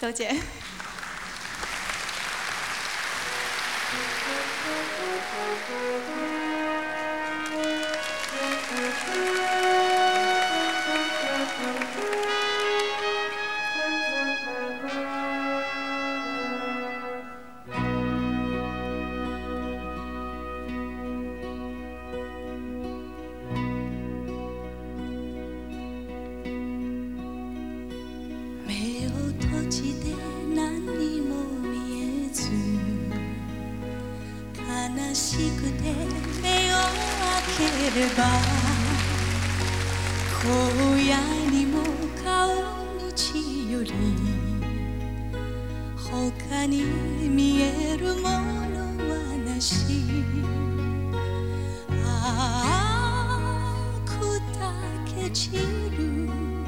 多謝。 目を閉じて何にも見えず悲しくて目を開ければ荒野にも顔道より他に見えるものはなし砕け散る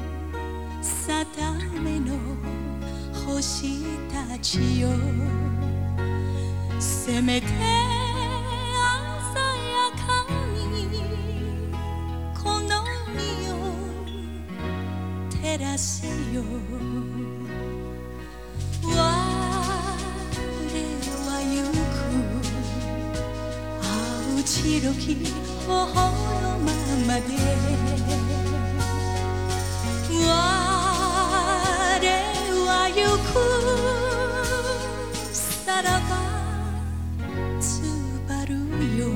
定めの星たちよせめて鮮やかにこの身を照らせよ我は行く青白き頬のままで行くさらばつばるよ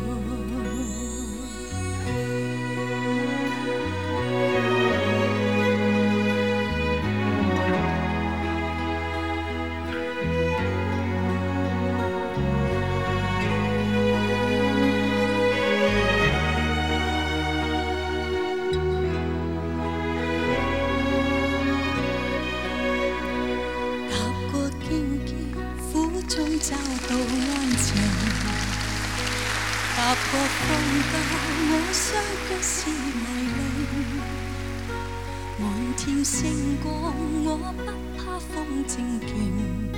找到安靜，踏過風暴，我相腳是迷離。滿天星光，我不怕風正勁。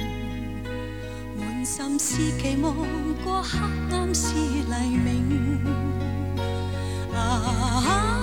滿心是期望，過黑暗是黎明。